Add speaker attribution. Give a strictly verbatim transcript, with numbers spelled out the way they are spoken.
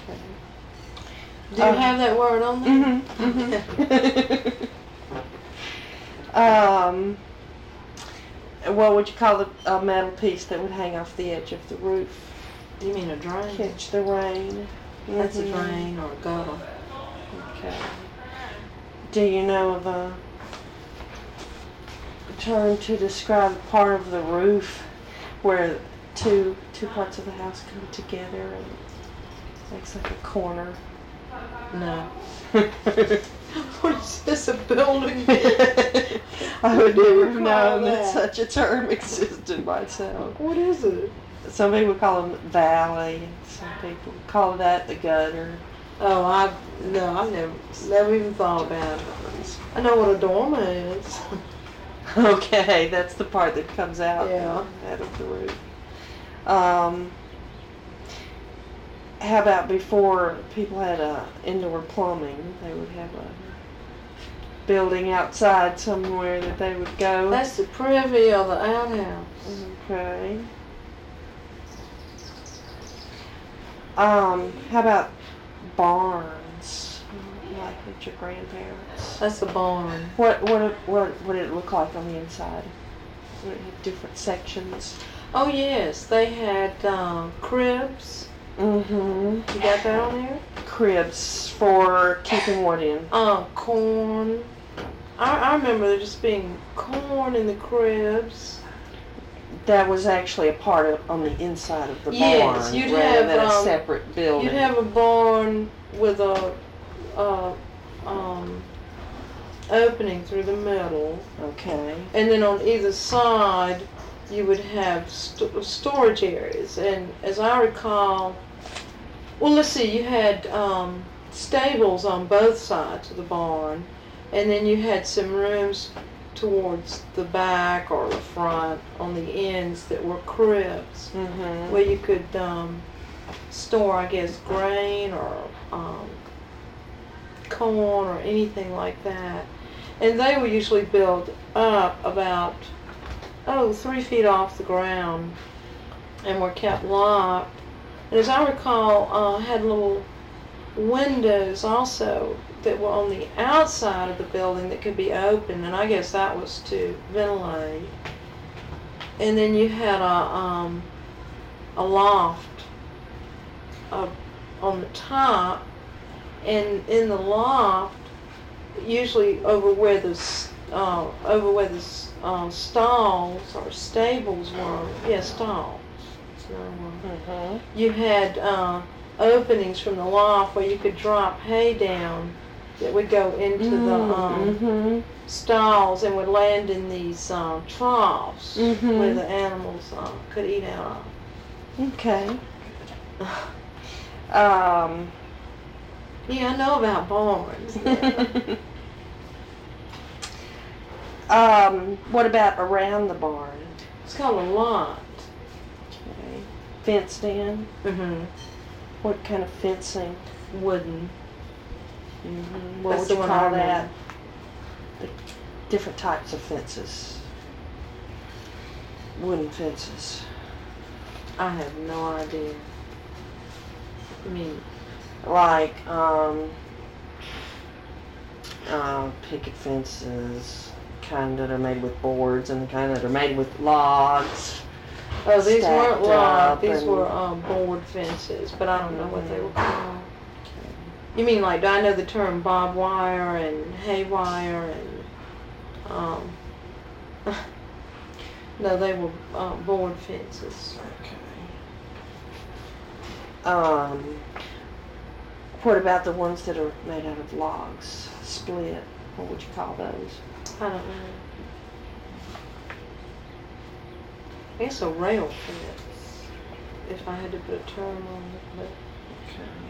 Speaker 1: Okay.
Speaker 2: Do you um, have that word on there?
Speaker 1: Mm-hmm. mm-hmm. um, what would you call a, a metal piece that would hang off the edge of the roof?
Speaker 2: You mean a drain?
Speaker 1: Catch the rain.
Speaker 2: That's
Speaker 1: mm-hmm.
Speaker 2: a drain or a gutter.
Speaker 1: Okay. Do you know of a term to describe part of the roof where two two parts of the house come together and makes like a corner?
Speaker 2: No. What is this, a building?
Speaker 1: I would never have known that. that such a term existed myself.
Speaker 2: What is it?
Speaker 1: Some people call them valley, and some people call that the gutter.
Speaker 2: Oh, I no, I've never never even thought about it. I know what a dormer is.
Speaker 1: Okay, that's the part that comes out,
Speaker 2: yeah.
Speaker 1: out of the roof. Um, how about before people had uh, indoor plumbing, they would have a building outside somewhere that they would go?
Speaker 2: That's the privy or the outhouse.
Speaker 1: Okay. Um, how about barns, like with your grandparents?
Speaker 2: That's a barn.
Speaker 1: What what what what did it look like on the inside? Would it have different sections?
Speaker 2: Oh yes, they had um, cribs.
Speaker 1: Mm-hmm.
Speaker 2: You got that on there?
Speaker 1: Cribs for keeping what in?
Speaker 2: Uh, corn. I, I remember there just being corn in the cribs.
Speaker 1: That was actually a part of on the inside of the
Speaker 2: yes,
Speaker 1: barn,
Speaker 2: Yes, you'd
Speaker 1: rather
Speaker 2: have
Speaker 1: than
Speaker 2: um,
Speaker 1: a separate building.
Speaker 2: You'd have a barn with a uh, um, opening through the middle.
Speaker 1: Okay.
Speaker 2: And then on either side, you would have st- storage areas. And as I recall, well, let's see, you had um, stables on both sides of the barn, and then you had some rooms towards the back or the front on the ends that were cribs,
Speaker 1: mm-hmm.
Speaker 2: where you could um, store, I guess, grain or um, corn or anything like that. And they were usually built up about, oh, three feet off the ground and were kept locked. And as I recall, uh, had little windows also that were on the outside of the building that could be open, and I guess that was to ventilate. And then you had a um, a loft uh, on the top, and in the loft, usually over where the uh, over where the uh, stalls or stables were, yeah, stalls.
Speaker 1: Mm-hmm.
Speaker 2: You had uh, openings from the loft where you could drop hay down that would go into
Speaker 1: mm-hmm.
Speaker 2: the um,
Speaker 1: mm-hmm. stalls
Speaker 2: and would land in these um, troughs
Speaker 1: mm-hmm.
Speaker 2: where the animals uh, could eat out
Speaker 1: of. Okay. um.
Speaker 2: Yeah, I know about barns. Yeah.
Speaker 1: um. What about around the barn?
Speaker 2: It's called a lot.
Speaker 1: Okay. Fenced in?
Speaker 2: Mm-hmm.
Speaker 1: What kind of fencing?
Speaker 2: Wooden.
Speaker 1: Mm-hmm. What would you call that? The different types of fences. Wooden fences.
Speaker 2: I have no idea. I mean,
Speaker 1: like um, uh, picket fences, kind that are made with boards, and the kind that are made with logs.
Speaker 2: Oh, these weren't logs. These were um, board fences, but I don't know what they were called. You mean like, do I know the term barbed wire and hay wire and, um, no, they were uh, board fences.
Speaker 1: Okay. Um, what about the ones that are made out of logs, split? What would you call those?
Speaker 2: I don't know. I guess a rail fence, if I had to put a term on it, but.
Speaker 1: Okay.